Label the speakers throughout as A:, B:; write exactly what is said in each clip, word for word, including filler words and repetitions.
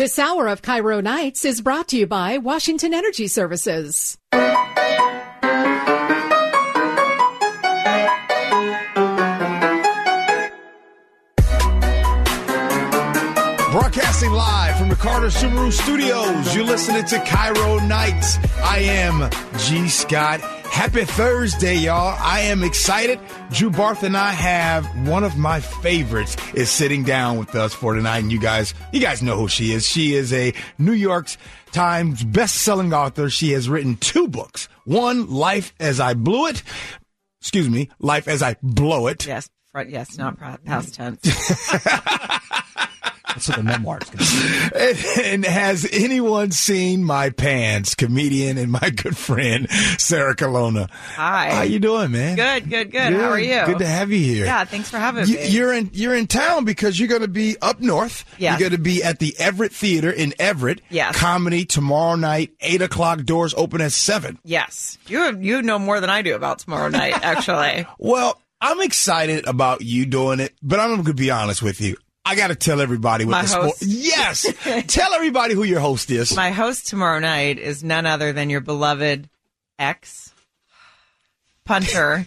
A: This hour of Cairo Nights is brought to you by Washington Energy Services.
B: Broadcasting live from the Carter Subaru Studios, you're listening to Cairo Nights. I am G. Scott. Happy Thursday, y'all. I am excited. Drew Barth and I have one of my favorites is sitting down with us for tonight. And you guys, you guys know who she is. She is a New York Times best-selling author. She has written two books. One, Life as I Blew It. Excuse me, Life as I Blow It.
C: Yes, front, yes, not past tense.
D: That's what the memoir is going to be.
B: And has anyone seen my pants? Comedian and my good friend, Sarah Colonna.
C: Hi.
B: How you doing, man?
C: Good, good, good. How are you?
B: Good to have you here.
C: Yeah, thanks for having
B: you,
C: me.
B: You're in you're in town because you're going to be up north.
C: Yes.
B: You're going to be at the Everett Theater in Everett.
C: Yes.
B: Comedy tomorrow night, eight o'clock. Doors open at seven.
C: Yes. You you know more than I do about tomorrow night, actually.
B: Well, I'm excited about you doing it, but I'm going to be honest with you. I got to tell everybody what
C: My
B: the sport.
C: host.
B: Yes, tell everybody who your host is.
C: My host tomorrow night is none other than your beloved ex punter,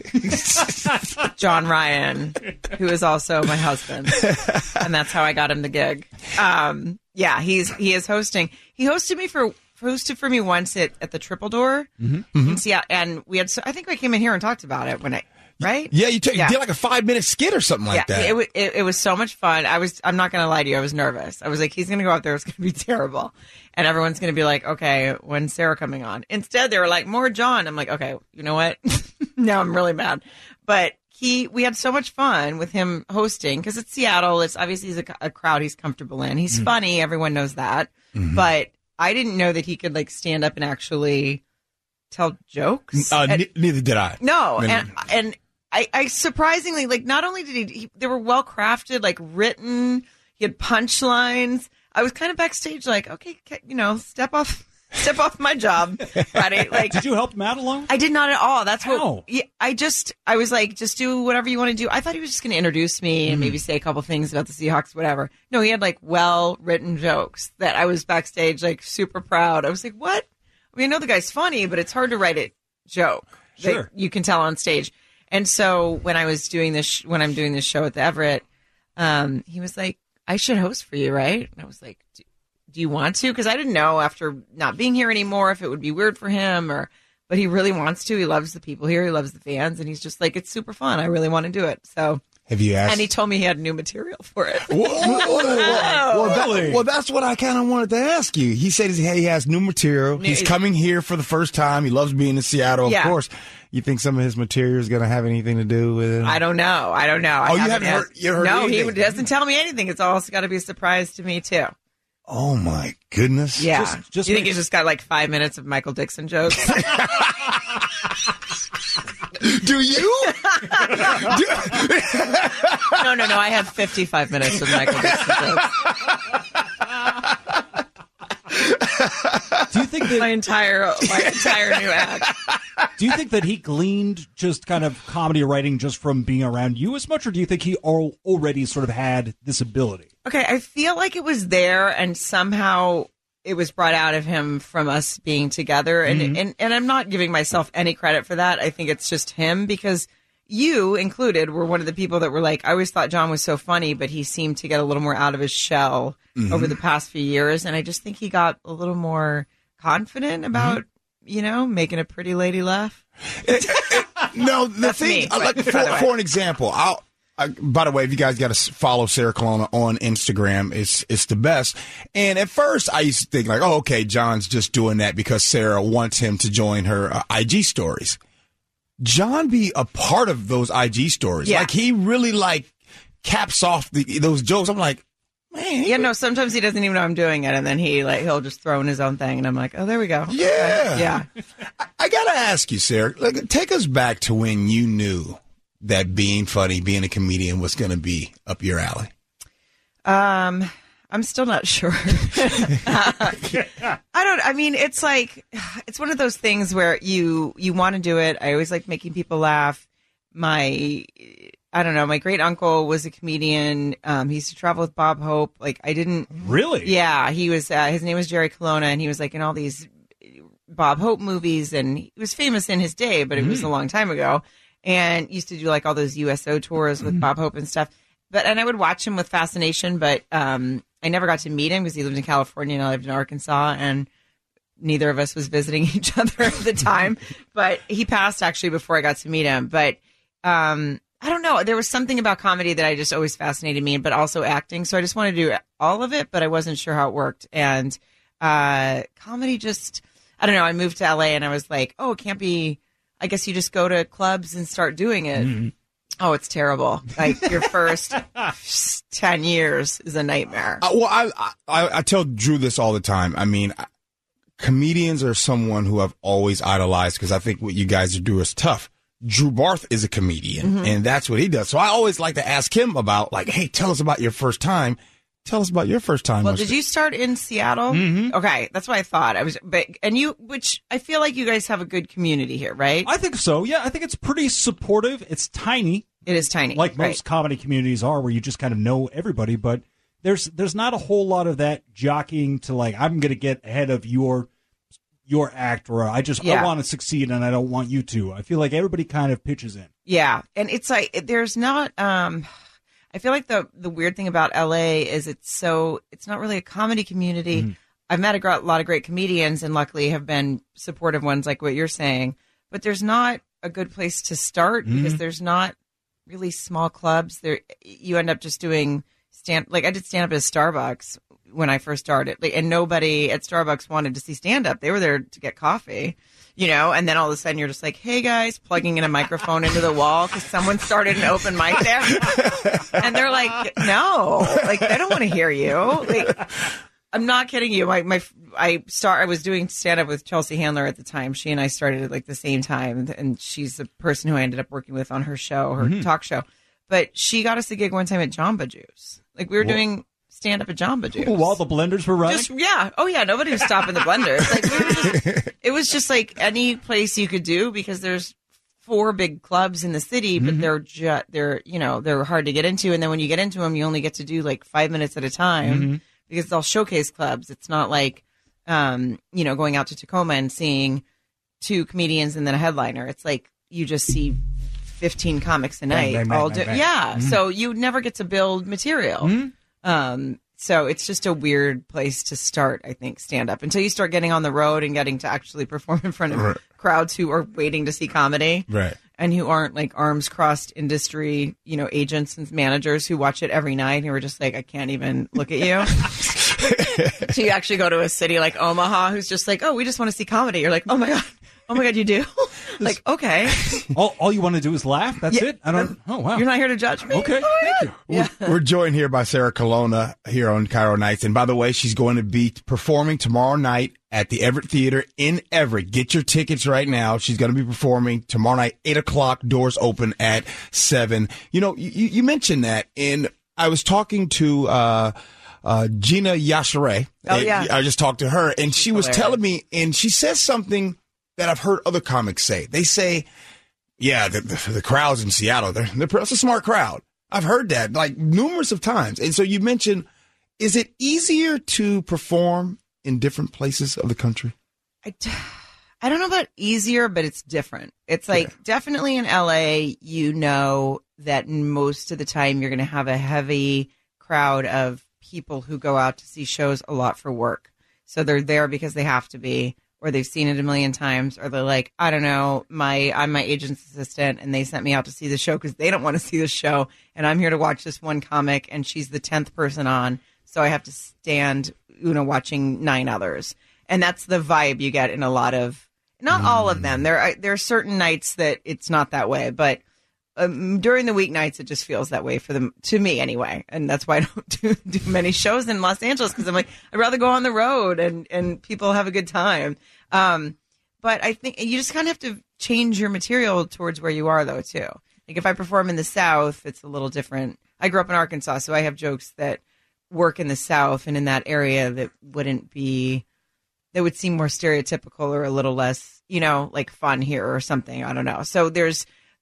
C: John Ryan, who is also my husband, and that's how I got him the gig. Um, yeah, he's he is hosting. He hosted me for hosted for me once at, at the Triple Door
B: Mm-hmm.
C: in Seattle, and we had. I think I came in here and talked about it when I. Right?
B: Yeah, you, t-
C: Yeah.
B: you did like a five minute skit or something like
C: yeah,
B: that.
C: It, wa- it, it was so much fun. I was, I'm not going to lie to you. I was nervous. I was like, he's going to go out there. It's going to be terrible. And everyone's going to be like, okay, when's Sarah coming on? Instead, they were like, more John. I'm like, okay, you know what? Now I'm really mad. But he, we had so much fun with him hosting because it's Seattle. It's obviously he's a, a crowd he's comfortable in. He's mm-hmm. funny. Everyone knows that. Mm-hmm. But I didn't know that he could like stand up and actually tell jokes.
B: Uh,
C: and,
B: n- neither did I.
C: No.
B: No,
C: and,
B: no.
C: and, I, I surprisingly, like, not only did he, he, they were well crafted, like written, he had punchlines. I was kind of backstage, like, okay, you know, step off, step off my job, right? Like,
D: did you help him out alone?
C: I did not at all. That's what,
D: How?
C: yeah, I just, I was like, just do whatever you want to do. I thought he was just going to introduce me and mm. maybe say a couple things about the Seahawks, whatever. No, he had like well written jokes that I was backstage, like, super proud. I was like, what? I mean, I know the guy's funny, but it's hard to write a joke
D: sure.
C: that you can tell on stage. And so when I was doing this, sh- when I'm doing this show at the Everett, um, he was like, I should host for you, right? And I was like, do, do you want to? Because I didn't know after not being here anymore if it would be weird for him or, but he really wants to. He loves the people here. He loves the fans. And he's just like, it's super fun. I really want to do it. So.
B: Have you asked?
C: And he told me he had new material for it.
B: Whoa, whoa, whoa, whoa. Well, that, well, that's what I kind of wanted to ask you. He said he has new material. He's coming here for the first time. He loves being in Seattle, of
C: yeah.
B: course. You think some of his material is going to have anything to do with it?
C: I don't know. I don't know. I
B: oh,
C: haven't
B: you haven't heard, you heard
C: No,
B: anything?
C: he doesn't tell me anything. It's also got to be a surprise to me, too.
B: Oh, my goodness.
C: Yeah.
D: Just, just
C: you think
D: make-
C: he's just got like five minutes of Michael Dixon jokes?
B: Do you? Do-
C: no, no, no. I have fifty-five minutes of Michael Dixon jokes.
D: Do you think that
C: my entire my entire new act?
D: Do you think that he gleaned just kind of comedy writing just from being around you as much, or do you think he al- already sort of had this ability?
C: Okay, I feel like it was there, and somehow it was brought out of him from us being together. And mm-hmm. and and I'm not giving myself any credit for that. I think it's just him because you included were one of the people that were like, I always thought John was so funny, but he seemed to get a little more out of his shell mm-hmm. over the past few years. And I just think he got a little more confident about, mm-hmm. you know, making a pretty lady laugh.
B: It, it, no, the
C: That's
B: thing,
C: me,
B: uh, like,
C: but,
B: for, for an example, I'll, I, by the way, if you guys got to follow Sarah Colonna on Instagram, it's it's the best. And at first, I used to think like, oh, okay, John's just doing that because Sarah wants him to join her uh, I G stories. John be a part of those I G stories.
C: Yeah.
B: Like he really like caps off the, those jokes. I'm like, man.
C: Yeah, no, sometimes he doesn't even know I'm doing it. And then he like, he'll just throw in his own thing. And I'm like, oh, there we go.
B: Yeah.
C: Okay. Yeah.
B: I, I got to ask you, Sarah, like, take us back to when you knew that being funny, being a comedian was going to be up your alley.
C: Um, I'm still not sure. uh, I don't, I mean, it's like, it's one of those things where you, you want to do it. I always like making people laugh. My, I don't know. My great uncle was a comedian. Um, he used to travel with Bob Hope. Like I didn't
D: Really?
C: Yeah, he was. Uh, his name was Jerry Colonna, and he was like in all these Bob Hope movies, and he was famous in his day, but it was a long time ago. And used to do like all those U S O tours with Bob Hope and stuff. But and I would watch him with fascination, but um, I never got to meet him because he lived in California and I lived in Arkansas, and neither of us was visiting each other at the time. But he passed actually before I got to meet him. But um, I don't know. There was something about comedy that I just always fascinated me, but also acting. So I just wanted to do all of it, but I wasn't sure how it worked. And uh, comedy just, I don't know. I moved to L A and I was like, oh, it can't be. I guess you just go to clubs and start doing it. Mm-hmm. Oh, it's terrible. Like your first ten years is a nightmare.
B: Uh, well, I, I I tell Drew this all the time. I mean, comedians are someone who I've always idolized because I think what you guys do is tough. Drew Barth is a comedian, mm-hmm. and that's what he does. So I always like to ask him about, like, hey, tell us about your first time. Tell us about your first time.
C: Well, did you start in Seattle?
B: Mm-hmm.
C: Okay, that's what I thought. I was, but and you, which I feel like you guys have a good community here, right?
D: I think so. Yeah, I think it's pretty supportive. It's tiny.
C: It is tiny,
D: like most
C: right.
D: comedy communities are, where you just kind of know everybody. But there's there's not a whole lot of that jockeying to like I'm going to get ahead of your your act, or I just
C: yeah.
D: I want to succeed and I don't want you to. I feel like everybody kind of pitches in.
C: Yeah, and it's like there's not. Um, I feel like the the weird thing about L A is it's so it's not really a comedy community. Mm-hmm. I've met a, gr- a lot of great comedians, and luckily have been supportive ones, like what you're saying. But there's not a good place to start mm-hmm. because there's not really small clubs. There, you end up just doing stand. Like I did stand up at Starbucks when I first started, like, and nobody at Starbucks wanted to see stand up. They were there to get coffee. You know, and then all of a sudden you're just like, hey, guys, plugging in a microphone into the wall because someone started an open mic there. And they're like, no, like, they don't want to hear you. Like, I'm not kidding you. My, my, I start, I was doing stand up with Chelsea Handler at the time. She and I started at like the same time. And she's the person who I ended up working with on her show, her mm-hmm. talk show. But she got us a gig one time at Jamba Juice. Like, we were Whoa. doing stand up at Jamba Juice.
D: While the blenders were running?
C: Just, yeah. Oh, yeah. Nobody was stopping the blenders. Like, we were just, it was just like any place you could do because there's four big clubs in the city, but mm-hmm. they're ju- they're, you know, they're hard to get into. And then when you get into them, you only get to do like five minutes at a time mm-hmm. because it's all showcase clubs. It's not like, um, you know, going out to Tacoma and seeing two comedians and then a headliner. It's like you just see fifteen comics a night. Bang, bang, all bang, do- bang, bang. Yeah. Mm-hmm. So you never get to build material. Mm-hmm. Um, so it's just a weird place to start, I think, stand up until you start getting on the road and getting to actually perform in front of right. crowds who are waiting to see comedy.
B: Right.
C: And who aren't like arms crossed industry, you know, agents and managers who watch it every night and who are just like, I can't even look at you. So you actually go to a city like Omaha who's just like, oh, we just want to see comedy. You're like, oh my God. Oh my God, you do? Like, okay.
D: All, all you want to do is laugh? That's
C: yeah,
D: it? I don't. Oh, wow.
C: You're not here to judge me?
D: Okay,
C: oh,
D: thank
C: yeah.
D: you.
C: Yeah.
B: We're, we're joined here by Sarah Colonna here on Cairo Nights. And by the way, she's going to be performing tomorrow night at the Everett Theater in Everett. Get your tickets right now. She's going to be performing tomorrow night, eight o'clock. Doors open at seven. You know, you, you mentioned that, and I was talking to uh, uh, Gina Yashere.
C: Oh, yeah.
B: I just talked to her, and she was
C: Hilarious.
B: telling me, and she says something that I've heard other comics say. They say, yeah, the, the, the crowds in Seattle, they're, they're it's a smart crowd. I've heard that like numerous of times. And so you mentioned, is it easier to perform in different places of the country?
C: I, I don't know about easier, but it's different. It's like yeah. definitely in L A, you know that most of the time you're going to have a heavy crowd of people who go out to see shows a lot for work. So they're there because they have to be. Or they've seen it a million times, or they're like, I don't know, my I'm my agent's assistant, and they sent me out to see the show because they don't want to see the show, and I'm here to watch this one comic, and she's the tenth person on, so I have to stand, you know, watching nine others, and that's the vibe you get in a lot of, not mm. all of them. There are there are certain nights that it's not that way, but um, during the weeknights, it just feels that way for them, to me anyway, and that's why I don't do, do many shows in Los Angeles because I'm like, I'd rather go on the road and and people have a good time. Um, but I think you just kind of have to change your material towards where you are, though, too. Like if I perform in the South, it's a little different. I grew up in Arkansas, so I have jokes that work in the South and in that area that wouldn't be, that would seem more stereotypical or a little less, you know, like fun here or something. I don't know. So there's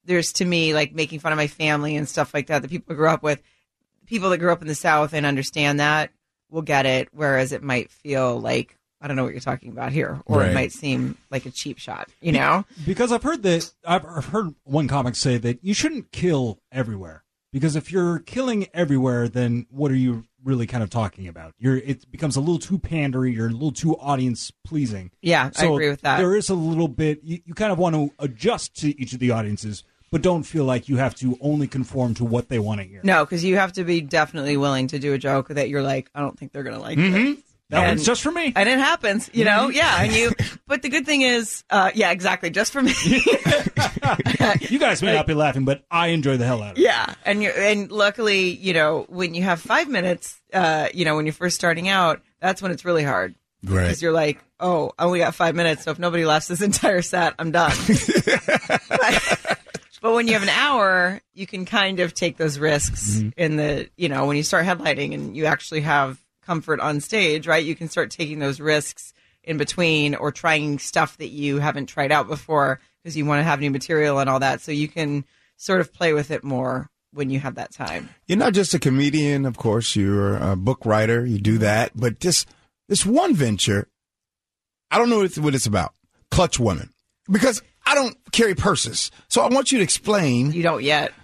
C: there's to me like making fun of my family and stuff like that, the people I grew up with, people that grew up in the South and understand that will get it. Whereas it might feel like, I don't know what you're talking about here, or
B: right.
C: it might seem like a cheap shot, you know?
D: Because I've heard that, I've I've heard one comic say that you shouldn't kill everywhere. Because if you're killing everywhere, then what are you really kind of talking about? You're it becomes a little too pandery, you're a little too audience pleasing.
C: Yeah,
D: so
C: I agree with that.
D: There is a little bit, you, you kind of want to adjust to each of the audiences, but don't feel like you have to only conform to what they want to hear.
C: No, because you have to be definitely willing to do a joke that you're like, I don't think they're going to like
D: mm-hmm.
C: this.
D: That
C: and,
D: one's just for me.
C: And it happens, you know?
D: Mm-hmm.
C: Yeah. And you, but the good thing is, uh, yeah, exactly. Just for me.
D: You guys may not be laughing, but I enjoy the hell out of it.
C: Yeah. And you and luckily, you know, when you have five minutes, uh, you know, when you're first starting out, that's when it's really hard.
B: Right.
C: Because you're like, oh, I only got five minutes. So if nobody laughs this entire set, I'm done. but, but when you have an hour, you can kind of take those risks mm-hmm. in the, you know, when you start headlining and you actually have comfort on stage, right? You can start taking those risks in between or trying stuff that you haven't tried out before because you want to have new material and all that. So you can sort of play with it more when you have that time.
B: You're not just a comedian, of course. You're a book writer. You do that. But this, this one venture, I don't know what it's, what it's about. Clutch Women. Because I don't carry purses. So I want you to explain.
C: You don't yet.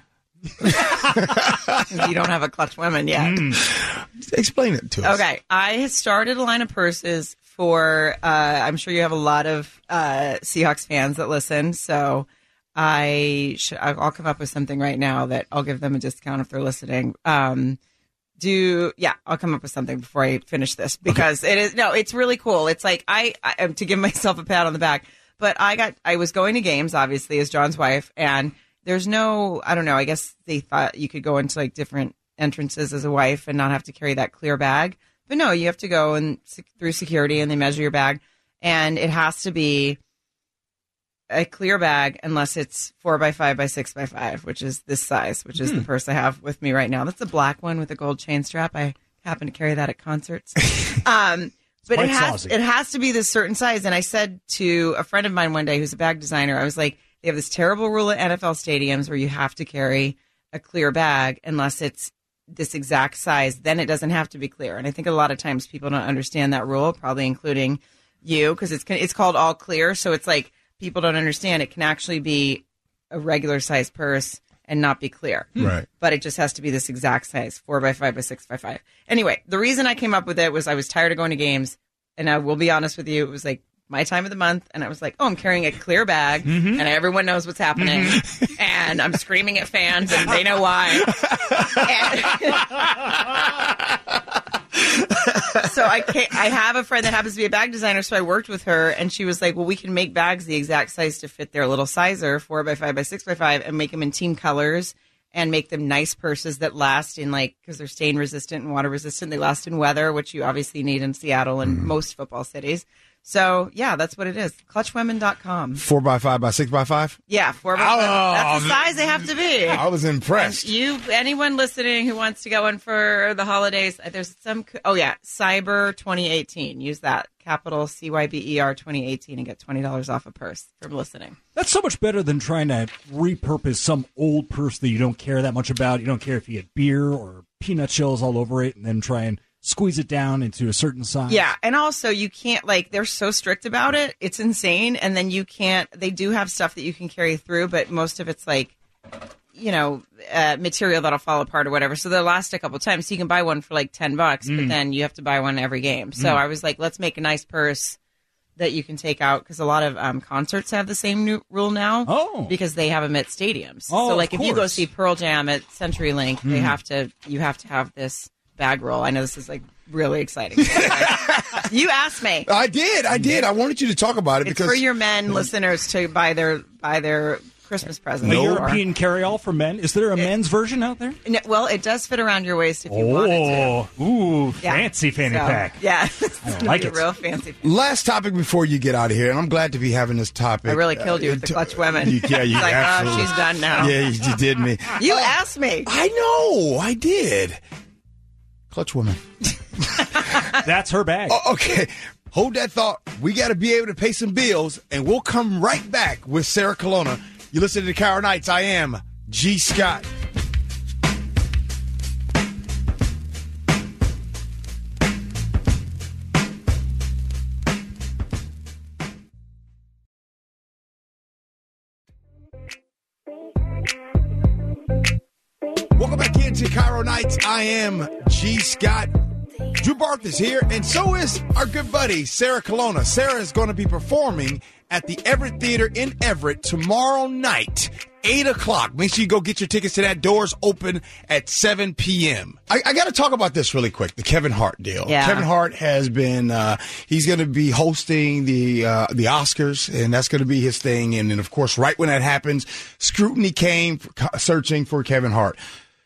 C: You don't have a Clutch Women yet.
B: Mm. Explain it to us.
C: Okay. I started a line of purses for, uh, I'm sure you have a lot of uh, Seahawks fans that listen. So I should, I'll come up with something right now that I'll give them a discount if they're listening. Um, do, yeah, I'll come up with something before I finish this because okay. it is, no, it's really cool. It's like, I, I, to give myself a pat on the back, but I got, I was going to games, obviously, as John's wife, and there's no, I don't know, I guess they thought you could go into like different entrances as a wife and not have to carry that clear bag. But no, you have to go and through security and they measure your bag. And it has to be a clear bag unless it's four by five by six by five, which is this size, which is hmm. the purse I have with me right now. That's a black one with a gold chain strap. I happen to carry that at concerts. um, but it has, it has to be this certain size. And I said to a friend of mine one day who's a bag designer, I was like, they have this terrible rule at N F L stadiums where you have to carry a clear bag unless it's this exact size. Then it doesn't have to be clear. And I think a lot of times people don't understand that rule, probably including you, because it's it's called all clear. So it's like people don't understand it can actually be a regular size purse and not be clear.
B: Right.
C: But it just has to be this exact size, four by five by six by five. Anyway, the reason I came up with it was I was tired of going to games. And I will be honest with you, it was like my time of the month, and I was like, oh, I'm carrying a clear bag, mm-hmm. and everyone knows what's happening, mm-hmm. and I'm screaming at fans, and they know why. And so I can't, I have a friend that happens to be a bag designer, so I worked with her, and she was like, well, we can make bags the exact size to fit their little sizer, four by five by six by five, and make them in team colors, and make them nice purses that last in, like, because they're stain resistant and water resistant, they last in weather, which you obviously need in Seattle and mm-hmm. most football cities. So, yeah, that's what it is. clutch women dot com.
B: Four by five by six by five?
C: Yeah, four by five. Oh, that's the size they have to be.
B: I was impressed.
C: And you, anyone listening who wants to go in for the holidays, there's some, oh, yeah, Cyber twenty eighteen. Use that, capital C Y B E R twenty eighteen, and get twenty dollars off a purse from listening.
D: That's so much better than trying to repurpose some old purse that you don't care that much about. You don't care if you had beer or peanut shells all over it, and then try and squeeze it down into a certain size.
C: Yeah, and also you can't, like, they're so strict about it. It's insane. And then you can't, they do have stuff that you can carry through, but most of it's like, you know, uh, material that'll fall apart or whatever. So they'll last a couple times. So you can buy one for like ten bucks, mm. but then you have to buy one every game. So mm. I was like, let's make a nice purse that you can take out, because a lot of um, concerts have the same new rule now.
D: Oh.
C: Because they have them at stadiums.
D: Oh,
C: so like
D: of
C: if you go
D: course.
C: see Pearl Jam at CenturyLink, mm. they have to, you have to have this bag roll. I know this is like really exciting. You asked me.
B: I did. I did. I wanted you to talk about it
C: it's
B: because
C: for your men listeners to buy their buy their Christmas presents.
D: A
B: No.
D: European carry-all for men. Is there a men's version out there?
C: No, well, it does fit around your waist if you wanted to.
D: Oh, ooh,
C: Yeah.
D: fancy fanny
C: So,
D: pack.
C: Yeah,
D: I don't like
C: It's
D: it.
C: real fancy.
B: last topic before you get out of here, and I'm glad to be having this topic.
C: I really killed you with the
B: Uh,
C: clutch women.
B: you- Yeah, you
C: It's like,
B: absolutely.
C: oh, she's done now.
B: Yeah, you, you did me.
C: You
B: Uh,
C: asked me.
B: I know. I did. Clutch Woman.
D: That's her bag.
B: Oh, okay. Hold that thought. We got to be able to pay some bills, and we'll come right back with Sarah Colonna You listen to Cairo Nights. I am G. Scott. Welcome back into Cairo Nights. I am G. Scott. Drew Barth is here, and so is our good buddy, Sarah Colonna. Sarah is going to be performing at the Everett Theater in Everett tomorrow night, eight o'clock. Make sure you go get your tickets to that. Doors open at seven p.m. I, I got to talk about this really quick, the Kevin Hart deal.
C: Yeah.
B: Kevin Hart has been, uh, he's going to be hosting the uh, the Oscars, and that's going to be his thing. And then, of course, right when that happens, scrutiny came for, searching for Kevin Hart.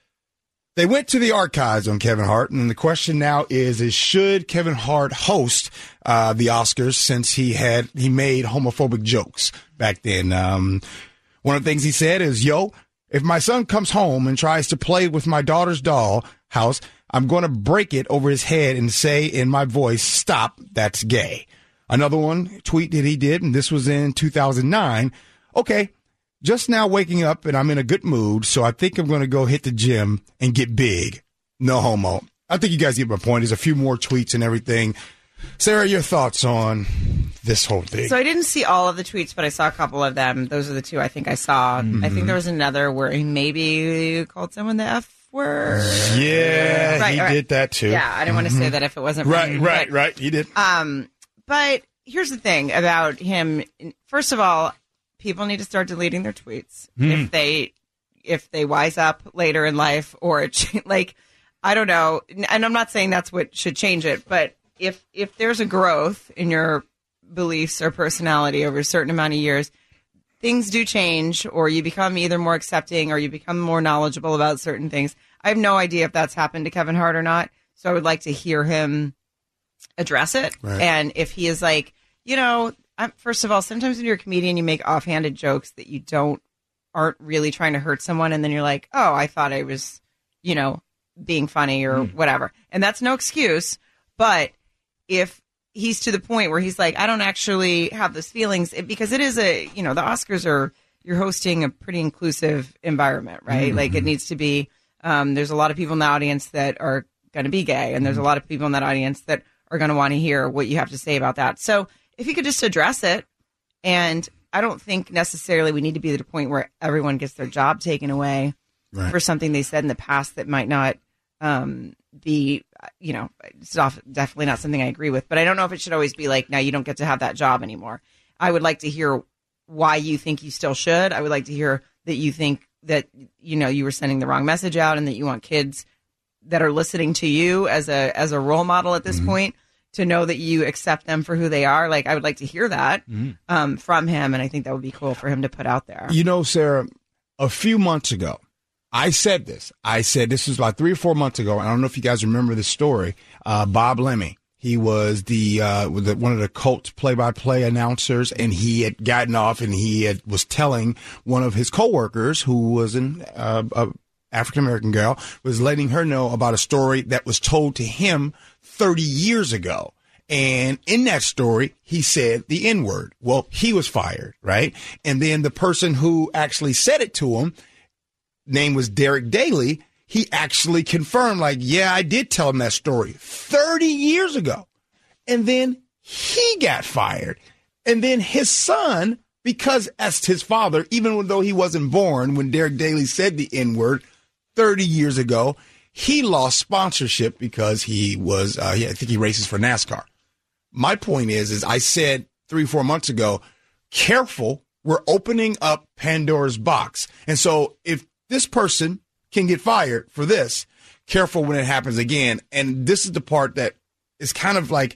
B: They went to the archives on Kevin Hart, and the question now is, is should Kevin Hart host uh, the Oscars since he had he made homophobic jokes back then? Um, one of the things he said is, yo, if my son comes home and tries to play with my daughter's doll house, I'm going to break it over his head and say in my voice, stop, that's gay. Another one tweet that he did, and this was in two thousand nine, okay, just now waking up and I'm in a good mood, so I think I'm going to go hit the gym and get big. No homo. I think you guys get my point. There's a few more tweets and everything. Sarah, your thoughts on this whole thing?
C: So I didn't see all of the tweets, but I saw a couple of them. Those are the two I think I saw. Mm-hmm. I think there was another where he maybe called someone the F word.
B: Yeah,
C: right,
B: he
C: right.
B: did that too.
C: Yeah, I didn't mm-hmm. want to say that if it wasn't
B: right,
C: funny,
B: right,
C: but,
B: right. He did.
C: Um, but here's the thing about him. First of all, people need to start deleting their tweets mm. if they if they wise up later in life, or like I don't know. And I'm not saying that's what should change it, but if if there's a growth in your beliefs or personality over a certain amount of years, things do change, or you become either more accepting or you become more knowledgeable about certain things. I have no idea if that's happened to Kevin Hart or not, so I would like to hear him address it. Right. And if he is like, you know, I'm, first of all, sometimes when you're a comedian, you make offhanded jokes that you don't aren't really trying to hurt someone, and then you're like, oh, I thought I was, you know, being funny or mm. whatever, and that's no excuse. But if he's to the point where he's like, I don't actually have those feelings, it, because it is a, you know, the Oscars are, you're hosting a pretty inclusive environment, right? Mm-hmm. Like it needs to be. Um, there's a lot of people in the audience that are going to be gay, and there's a lot of people in that audience that are going to want to hear what you have to say about that. So if you could just address it, and I don't think necessarily we need to be at a point where everyone gets their job taken away right. for something they said in the past that might not um, be, you know, it's definitely not something I agree with. But I don't know if it should always be like, now you don't get to have that job anymore. I would like to hear why you think you still should. I would like to hear that you think that, you know, you were sending the wrong message out, and that you want kids that are listening to you as a as a role model at this mm-hmm. point to know that you accept them for who they are. Like, I would like to hear that mm-hmm. um, from him, and I think that would be cool for him to put out there.
B: You know, Sarah, a few months ago, I said this. I said this was about three or four months ago. I don't know if you guys remember this story. Uh, Bob Lemmy, he was the, uh, the one of the Colts play-by-play announcers, and he had gotten off, and he had, was telling one of his coworkers, who was an uh, a African-American girl, was letting her know about a story that was told to him thirty years ago. And in that story, he said the N-word. Well, he was fired, right? And then the person who actually said it to him, name was Derek Daly, he actually confirmed, like, yeah, I did tell him that story thirty years ago. And then he got fired. And then his son, because as his father, even though he wasn't born when Derek Daly said the N-word thirty years ago, he lost sponsorship because he was, uh, I think he races for NASCAR. My point is, is I said three, four months ago, careful, we're opening up Pandora's box. And so if this person can get fired for this, careful when it happens again. And this is the part that is kind of like,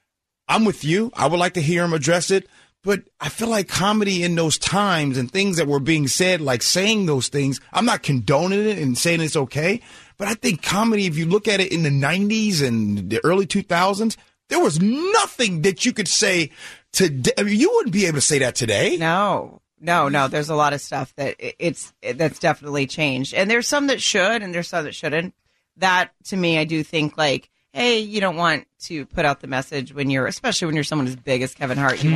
B: I'm with you. I would like to hear him address it. But I feel like comedy in those times and things that were being said, like saying those things, I'm not condoning it and saying it's okay. But I think comedy, if you look at it in the nineties and the early two thousands, there was nothing that you could say today. I mean, you wouldn't be able to say that today.
C: No, no, no. There's a lot of stuff that it's that's definitely changed. And there's some that should, and there's some that shouldn't. That, to me, I do think, like, hey, you don't want to put out the message when you're, especially when you're someone as big as Kevin Hart. You mm. want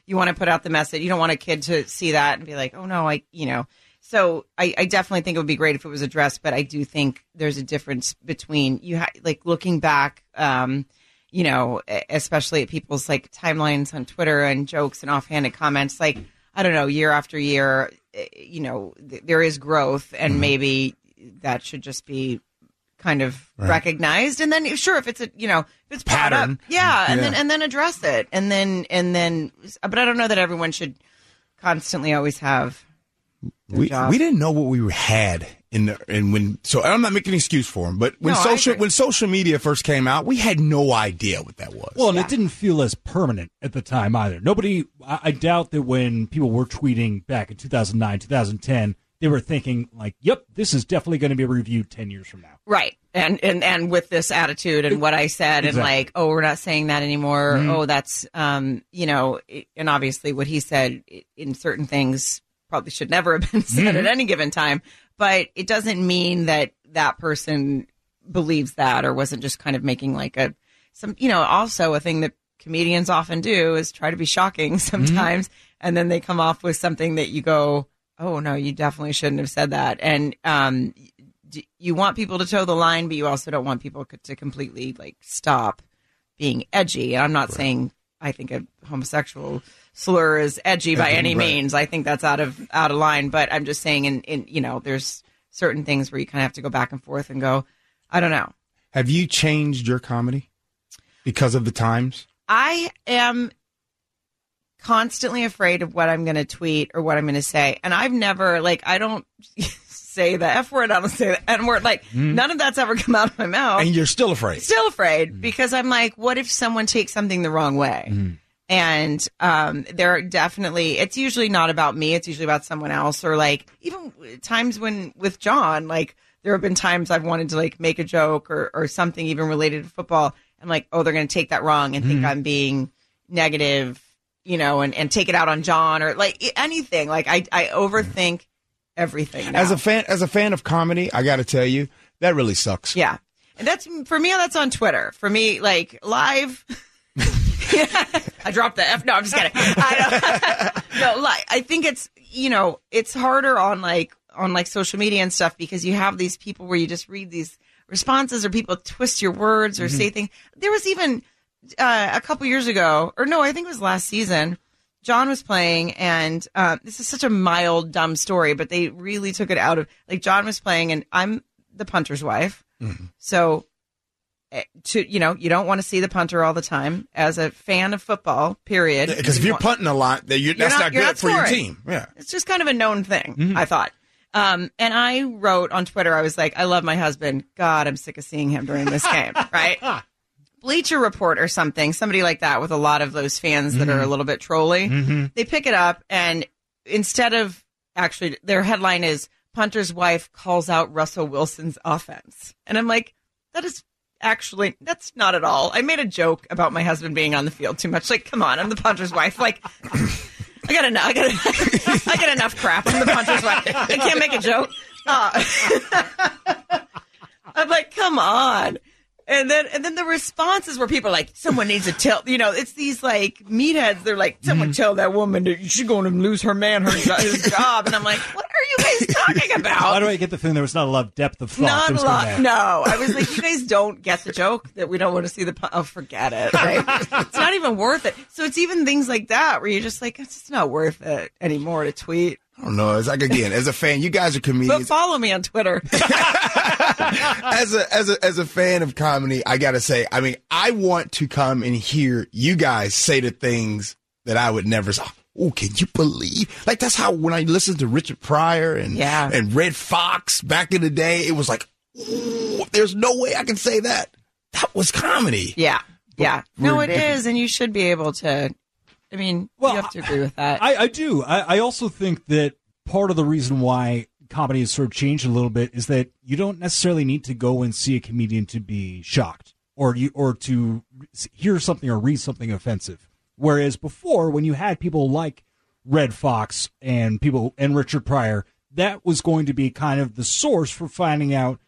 C: You want to put out the message. You don't want a kid to see that and be like, oh no, I, you know. So I, I definitely think it would be great if it was addressed, but I do think there's a difference between you ha- like looking back, um, you know, especially at people's like timelines on Twitter and jokes and offhanded comments, like, I don't know, year after year, you know, th- there is growth, and mm-hmm. maybe that should just be kind of right. recognized. And then sure, if it's a, you know, if it's pattern, up, yeah, and yeah. then, and then address it. And then, and then, but I don't know that everyone should constantly always have
B: We
C: job.
B: we didn't know what we had in the and when so I'm not making an excuse for them, but when
C: No, I
B: social
C: agree.
B: when social media first came out, we had no idea what that was.
D: Well, and
C: Yeah.
D: it didn't feel as permanent at the time either. Nobody, I, I doubt that when people were tweeting back in two thousand nine, two thousand ten, they were thinking like, "Yep, this is definitely going to be reviewed ten years from now."
C: Right. And, and, and with this attitude and what I said
D: Exactly.
C: and like, oh, we're not saying that anymore.
B: Mm-hmm.
C: Oh, that's, um, you know, and obviously what he said in certain things probably should never have been said
B: Mm-hmm.
C: at any given time, but it doesn't mean that that person believes that or wasn't just kind of making like a, some, you know, also a thing that comedians often do is try to be shocking sometimes. Mm-hmm. And then they come off with something that you go, oh no, you definitely shouldn't have said that. And, um, you want people to toe the line, but you also don't want people to completely like stop being edgy. And I'm not right. saying I think a homosexual slur is edgy by any right. means. I think that's out of out of line. But I'm just saying, in, in you know, there's certain things where you kind of have to go back and forth and go, I don't know.
B: Have you changed your comedy because of the times?
C: I am constantly afraid of what I'm going to tweet or what I'm going to say. And I've never, like, I don't say the F word, I don't say the N word. Like, mm. none of that's ever come out of my mouth.
B: And you're still afraid.
C: Still afraid mm. because I'm like, what if someone takes something the wrong way? Mm. And um, there are definitely, it's usually not about me. It's usually about someone else. Or like, even times when with John, like, there have been times I've wanted to like make a joke or, or something even related to football. I'm like, oh, they're going to take that wrong and mm. think I'm being negative, you know, and, and take it out on John or like anything. Like I, I overthink everything now.
B: As a fan, as a fan of comedy, I got to tell you, that really sucks.
C: Yeah. And that's, for me, that's on Twitter. For me, like live, I dropped the F. No, I'm just kidding. I don't, no, like, I think it's, you know, it's harder on like, on like social media and stuff because you have these people where you just read these responses or people twist your words or mm-hmm. say things. There was even uh, a couple years ago, or no, I think it was last season, John was playing, and uh, this is such a mild, dumb story, but they really took it out of, like, John was playing, and I'm the punter's wife. Mm-hmm. So, to you know, you don't want to see the punter all the time as a fan of football, period.
B: Because if you're
C: want,
B: punting a lot, that you're, that's
C: you're
B: not,
C: not good
B: not for your team. Yeah,
C: it's just kind of a known thing,
B: mm-hmm.
C: I thought. Um, and I wrote on Twitter, I was like, I love my husband. God, I'm sick of seeing him during this game, right? Bleacher Report or something, somebody like that with a lot of those fans that mm-hmm. are a little bit trolly. Mm-hmm. They pick it up, and instead of actually, their headline is, punter's wife calls out Russell Wilson's offense. And I'm like, that is actually, that's not at all. I made a joke about my husband being on the field too much. Like, come on, I'm the punter's wife. Like, I got enough. I got, I got enough crap. I'm the punter's wife. I can't make a joke. Uh, I'm like, come on. And then, and then the responses were people like, someone needs to tell, you know, it's these like meatheads. They're like, someone tell that woman that she's going to lose her man, her his job. And I'm like, what are you guys talking about?
D: Why do I get the feeling there was not a lot of depth of thought?
C: Not
D: that
C: a lot. No, I was like, you guys don't get the joke that we don't want to see the. Pu- oh, forget it. Right? It's not even worth it. So it's even things like that where you're just like, it's just not worth it anymore to tweet.
B: I don't know. It's like, again, as a fan, you guys are comedians.
C: But follow me on Twitter.
B: as a as a as a fan of comedy, I gotta say, I mean, I want to come and hear you guys say the things that I would never say. Oh, can you believe? Like, that's how when I listened to Richard Pryor and
C: yeah.
B: and Red Fox back in the day, it was like, ooh, there's no way I can say that. That was comedy.
C: Yeah,
B: but
C: yeah. No, it is, and you should be able to. I mean, well, you have to agree with that.
D: I, I do. I, I also think that part of the reason why comedy has sort of changed a little bit is that you don't necessarily need to go and see a comedian to be shocked or you or to hear something or read something offensive. Whereas before, when you had people like Red Fox and people and Richard Pryor, that was going to be kind of the source for finding out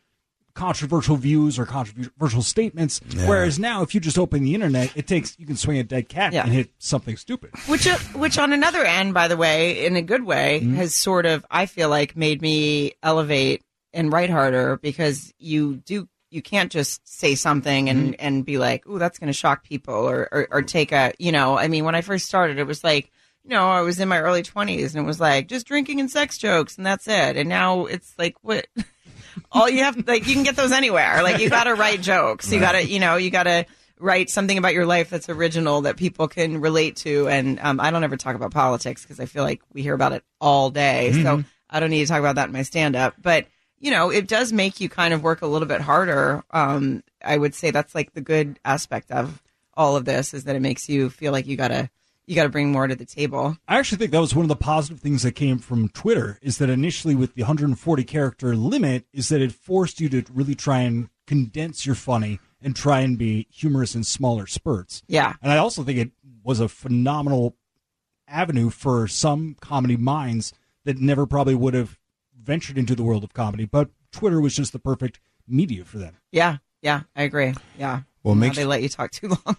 D: controversial views or controversial statements. Yeah. Whereas now, if you just open the internet, it takes you can swing a dead cat yeah. and hit something stupid.
C: Which, uh, which on another end, by the way, in a good way, mm-hmm. has sort of, I feel like, made me elevate and write harder, because you do you can't just say something and, mm-hmm. and be like, "Ooh, that's going to shock people," or, or or take a, you know. I mean, when I first started, it was like, you know, I was in my early twenties, and it was like just drinking and sex jokes, and that's it. And now it's like, what? All you have, like, you can get those anywhere. Like, you got to write jokes. You got to, you know, you got to write something about your life that's original that people can relate to. And um, I don't ever talk about politics, because I feel like we hear about it all day. Mm-hmm. So I don't need to talk about that in my stand-up. But, you know, it does make you kind of work a little bit harder. Um, I would say that's like the good aspect of all of this, is that it makes you feel like you got to, you got to bring more to the table.
D: I actually think that was one of the positive things that came from Twitter, is that initially with the one hundred forty character limit, is that it forced you to really try and condense your funny and try and be humorous in smaller spurts.
C: Yeah.
D: And I also think it was a phenomenal avenue for some comedy minds that never probably would have ventured into the world of comedy, but Twitter was just the perfect media for them.
C: Yeah. Yeah, I agree. Yeah.
B: Well,
C: now
B: make
C: they let you talk too long.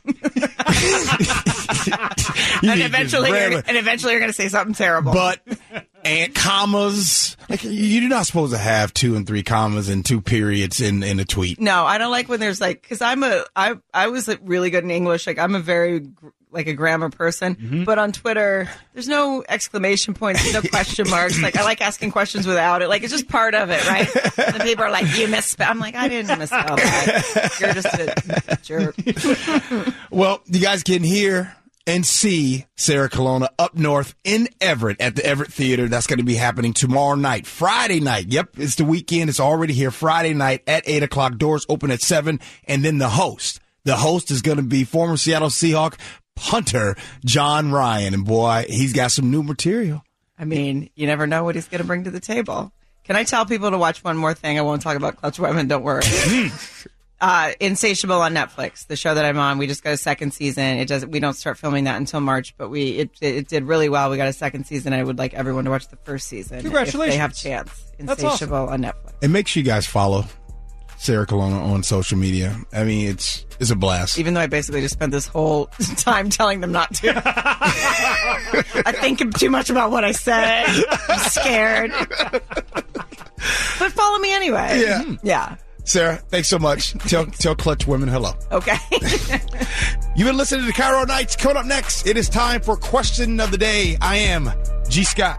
C: and eventually, you're, and eventually, you're going to say something terrible.
B: But and commas, like, you're not supposed to have two and three commas and two periods in, in a tweet.
C: No, I don't like when there's like, because I'm a I I was like really good in English. Like, I'm a very like a grammar person. Mm-hmm. But on Twitter, there's no exclamation points, no question marks. Like, I like asking questions without it. Like, it's just part of it, right? And the people are like, you misspelled. I'm like, I didn't misspell that. You're just a jerk.
B: Well, you guys can hear and see Sarah Colonna up north in Everett at the Everett Theater. That's going to be happening tomorrow night, Friday night. Yep, it's the weekend. It's already here. Friday night at eight o'clock. Doors open at seven. And then the host. The host is going to be former Seattle Seahawk punter John Ryan. And, boy, he's got some new material.
C: I mean, you never know what he's going to bring to the table. Can I tell people to watch one more thing? I won't talk about Clutch Women. Don't worry. Uh, Insatiable on Netflix, the show that I'm on. We just got a second season. It doesn't. We don't start filming that until March, but we it it did really well. We got a second season. I would like everyone to watch the first season.
D: Congratulations!
C: If they have chance. Insatiable awesome. On Netflix.
B: And make sure you guys follow Sarah Colonna on social media. I mean, it's it's a blast.
C: Even though I basically just spent this whole time telling them not to. I think too much about what I said. I'm scared. But follow me anyway.
B: Yeah.
C: Yeah.
B: Sarah, thanks so much. Tell tell Clutch Women hello.
C: Okay.
B: You've been listening to Cairo Nights. Coming up next, it is time for Question of the Day. I am G. Scott.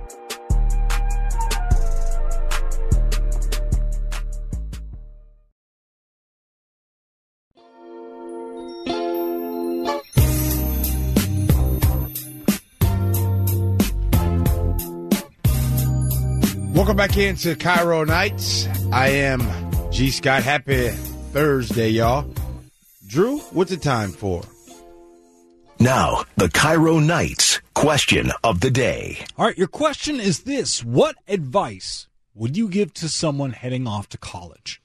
B: Welcome back into Cairo Nights. I am G. Scott. Happy Thursday, y'all. Drew, what's the time for?
E: Now, the Cairo Nights question of the day.
D: All right, your question is this. What advice would you give to someone heading off to college?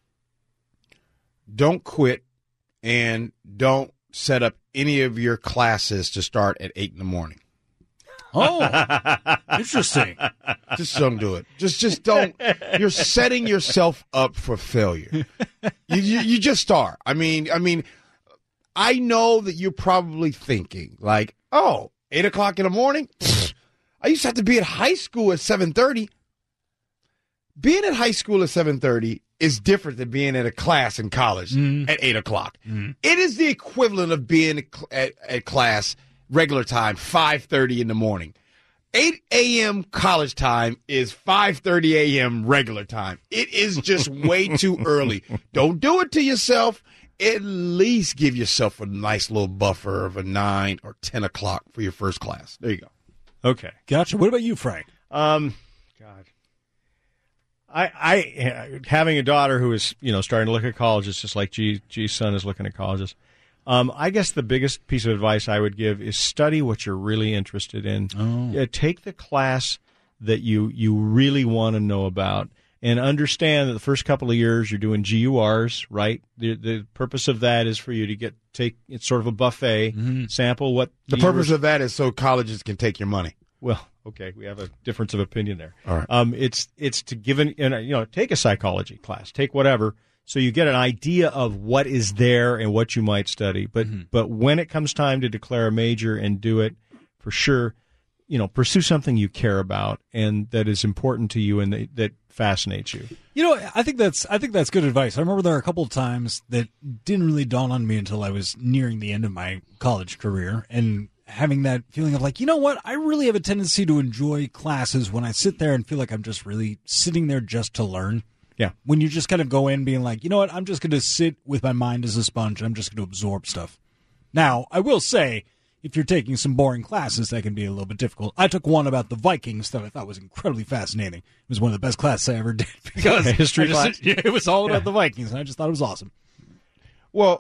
B: Don't quit, and don't set up any of your classes to start at eight in the morning.
D: Oh, interesting.
B: Just don't do it. Just just don't. You're setting yourself up for failure. You, you, you just are. I mean, I mean, I know that you're probably thinking like, oh, eight o'clock in the morning? I used to have to be at high school at seven thirty. Being at high school at seven thirty is different than being at a class in college mm. at eight o'clock. Mm. It is the equivalent of being at, at class regular time, five thirty in the morning. eight a.m. college time is five thirty a.m. regular time. It is just way too early. Don't do it to yourself. At least give yourself a nice little buffer of a nine or ten o'clock for your first class. There you go.
F: Okay.
D: Gotcha. What about you, Frank?
F: Um, God. I, I, having a daughter who is, you know, starting to look at colleges, just like G, G's son is looking at colleges. Um, I guess the biggest piece of advice I would give is study what you're really interested in.
D: Oh.
F: Uh, take the class that you, you really want to know about, and understand that the first couple of years you're doing G U Rs, right? The the purpose of that is for you to get take it's sort of a buffet, mm-hmm. sample what
B: the purpose of that is so colleges can take your money.
F: Well, Okay, we have a difference of opinion there.
B: All right.
F: Um, it's it's to give an, you know, take a psychology class, take whatever, so you get an idea of what is there and what you might study. But mm-hmm. but when it comes time to declare a major and do it, for sure, you know, pursue something you care about and that is important to you and that, that fascinates you.
D: You know, I think that's I think that's good advice. I remember there were a couple of times that didn't really dawn on me until I was nearing the end of my college career, and having that feeling of like, you know what, I really have a tendency to enjoy classes when I sit there and feel like I'm just really sitting there just to learn.
F: Yeah.
D: When you just kind of go in being like, you know what, I'm just going to sit with my mind as a sponge. I'm just going to absorb stuff. Now, I will say, if you're taking some boring classes, that can be a little bit difficult. I took one about the Vikings that I thought was incredibly fascinating. It was one of the best classes I ever did because
F: history
D: just,
F: class.
D: Yeah, it was all about
F: yeah.
D: the Vikings, and I just thought it was awesome.
B: Well,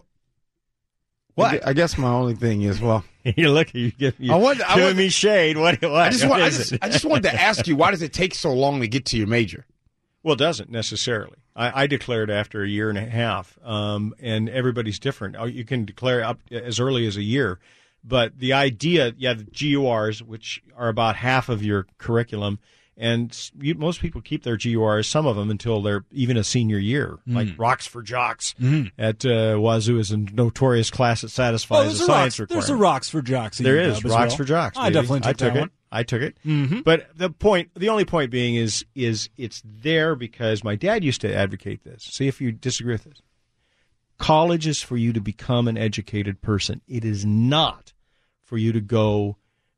F: what?
B: I guess my only thing is, well,
F: you look, you give you
B: I want,
F: giving
B: I want,
F: me shade. What? what
B: I just
F: what
B: want, I
F: is
B: just,
F: it?
B: I just wanted to ask you, why does it take so long to get to your major?
F: Well, it doesn't necessarily. I, I declared after a year and a half, um, and everybody's different. You can declare up as early as a year. But the idea, yeah, the G U Rs, which are about half of your curriculum, and you, most people keep their G U Rs, some of them, until they're even a senior year, mm. like Rocks for Jocks mm. at uh, Wazoo is a notorious class that satisfies
D: oh,
F: the science
D: rocks,
F: requirement.
D: There's a Rocks for Jocks.
F: There is
D: Rocks
F: well.
D: for
F: Jocks.
D: I
F: baby.
D: definitely took
F: I took
D: that
F: it.
D: one.
F: I took it.
D: Mm-hmm.
F: But the point, the only point being is, is it's there because my dad used to advocate this. See if you disagree with this. College is for you to become an educated person. It is not for you to go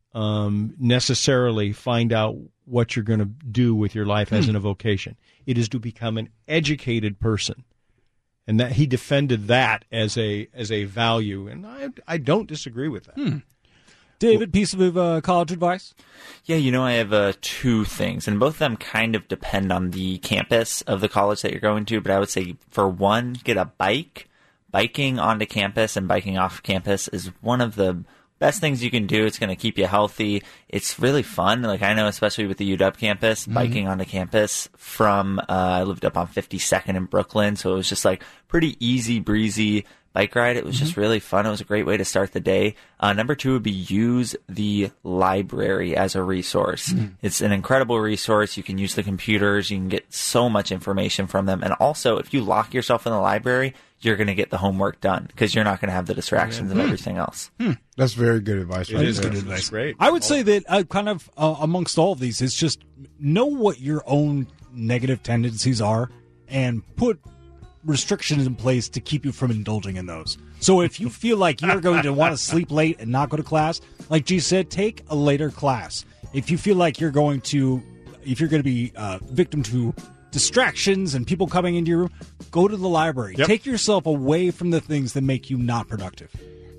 F: um, necessarily find out what you're going to do with your life as hmm. in a vocation. It is to become an educated person, and that he defended that as a as a value, and I I don't disagree with that.
D: Hmm. David, piece of uh, college advice?
G: Yeah, you know, I have uh, two things, and both of them kind of depend on the campus of the college that you're going to, but I would say, for one, get a bike. Biking onto campus and biking off campus is one of the best things you can do. It's going to keep you healthy. It's really fun. Like, I know, especially with the U W campus, mm-hmm. biking onto campus from, uh, I lived up on fifty-second in Brooklyn, so it was just like pretty easy breezy bike ride. It was mm-hmm. just really fun. It was a great way to start the day. Uh, number two would be use the library as a resource. Mm-hmm. It's an incredible resource. You can use the computers. You can get so much information from them. And also, if you lock yourself in the library, you're going to get the homework done because you're not going to have the distractions yeah. of everything else.
B: Hmm. That's very good advice.
F: Right? It is good advice. It's great.
D: I would say that uh, kind of uh, amongst all of these, it's just know what your own negative tendencies are and put restrictions in place to keep you from indulging in those. So if you feel like you're going to want to sleep late and not go to class, like G said, take a later class. If you feel like you're going to, if you're going to be uh, victim to distractions and people coming into your room, go to the library. Yep. Take yourself away from the things that make you not productive.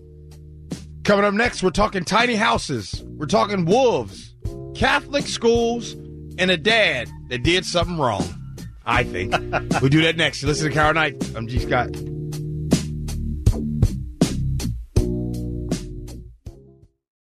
B: Coming up next, we're talking tiny houses. We're talking wolves, Catholic schools, and a dad that did something wrong, I think. We'll do that next. Listen to Carol Knight. I'm G. Scott.